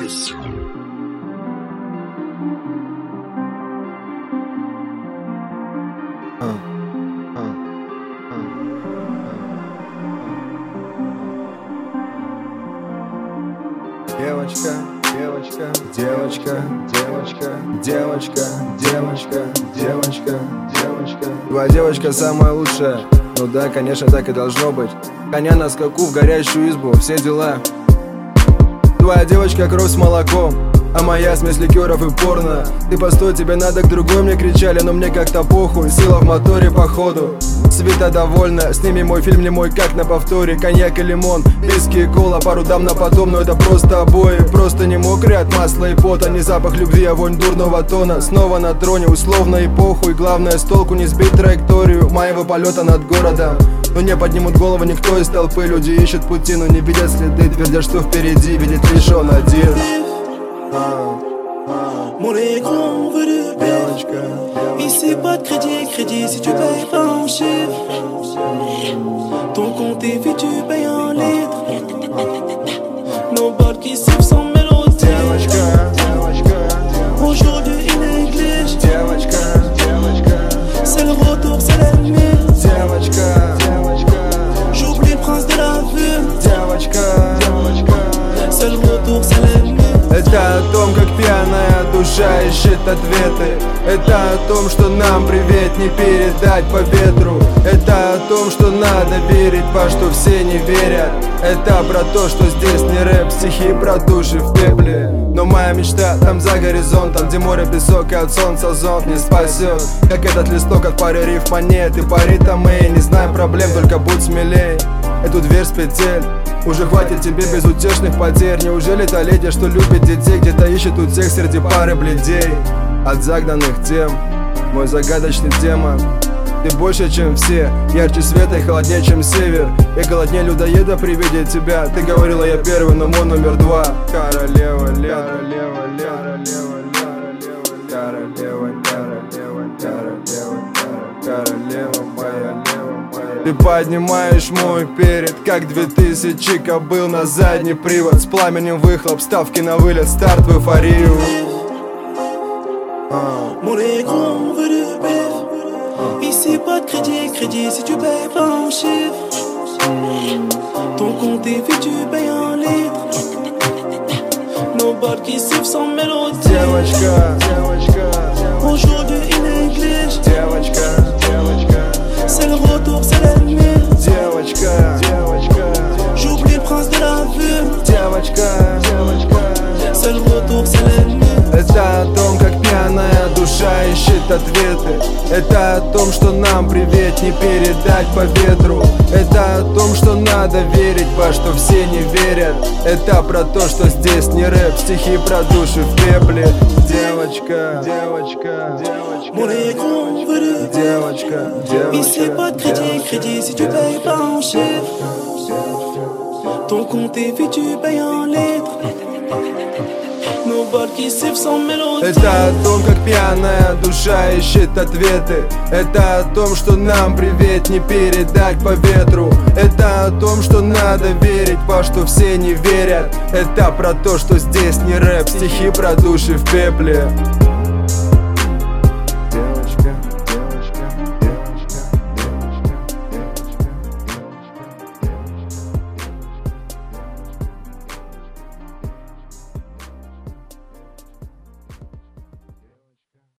Девочка, девочка, девочка, девочка, девочка, девочка, девочка, девочка. Твоя девочка самая лучшая. Ну да, конечно, так и должно быть. Коня на скаку в горящую избу, все дела. Твоя девочка кровь с молоком, а моя смесь ликеров и порно. Ты постой, тебе надо к другой, мне кричали, но мне как-то похуй. Сила в моторе походу, свита довольна. Сними мой фильм, не мой, как на повторе. Коньяк и лимон, виски и кола, пару дам на потом. Но это просто обои, просто не мокрые от масла и пота. Не запах любви, а вонь дурного тона. Снова на троне, условно и похуй. Главное с толку не сбить траекторию моего полета над городом. Но не поднимут голову никто из толпы. Люди ищут пути, но не видят следы. Твердят, что впереди, видит лишь он один. Mon écran veut de paix. Ici pas de crédit si tu payes pas en chiffre. Ton compte est vide, tu payes en litres. Nos balles qui sifflent sans mélodie. Aujourd'hui il néglige. C'est le retour, c'est l'ennemi. J'oublie le prince de la ville. C'est le retour, c'est l'ennemi. Это о том, как пьяная душа ищет ответы. Это о том, что нам привет не передать по ветру. Это о том, что надо верить, во что все не верят. Это про то, что здесь не рэп, стихи про души в пепле. Но моя мечта там за горизонтом, где море, песок и от солнца зонт не спасет. Как этот листок от пары риф монет. И пари там мы не знаем проблем, только будь смелей. Эту дверь с петель уже хватит тебе безутешных потерь. Неужели та леди, что любит детей, где-то ищет у тех среди пары бледей? От загнанных тем, мой загадочный демон. Ты больше, чем все, ярче света и холоднее, чем север. Я голоднее людоеда при виде тебя. Ты говорила, я первый, но мой номер два. Королева, королева, королева, королева моя. Ты поднимаешь мой перед, как 2000 кобыл на задний привод. С пламенем выхлоп, ставки на вылет, старт в эйфорию. Mon écran veut de paix. Ici pas de crédit si tu payes pas en chiffre. Ton compte est vide, tu payes en litres. Nos balles qui sifflent sans mélodie. Aujourd'hui il néglige. C'est le retour, c'est l'ennemi. J'oublie le prince de la ville. C'est le retour, c'est l'ennemi. Это о том, как пьяная душа ищет ответы. Это о том, что нам привет не передать по ветру. Это о том, что надо верить, во что все не верят. Это про то, что здесь не рэп, стихи про души в пепле. Девочка, девочка, девочка. Mon écran veut de paix. Девочка, девочка. Ici pas de crédit si tu payes pas en chiffre. Ton compte est vide, tu payes en litres. Nos balles qui sifflent sans mélodie. Это о том, как пьяная душа ищет ответы. Это о том, что нам привет не передать по ветру. Это о том, что надо верить, во что все не верят. Это про то, что здесь не рэп, стихи про души в пепле.